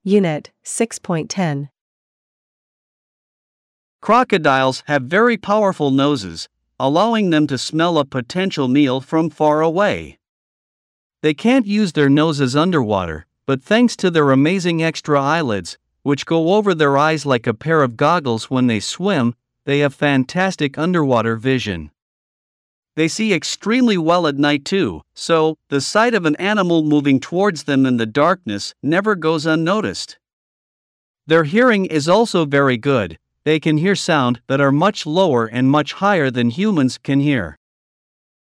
Unit 6.10. Crocodiles have very powerful noses, allowing them to smell a potential meal from far away. They can't use their noses underwater, but thanks to their amazing extra eyelids, which go over their eyes like a pair of goggles when they swim, they have fantastic underwater vision. They see extremely well at night too, so the sight of an animal moving towards them in the darkness never goes unnoticed. Their hearing is also very good. They can hear sound that are much lower and much higher than humans can hear.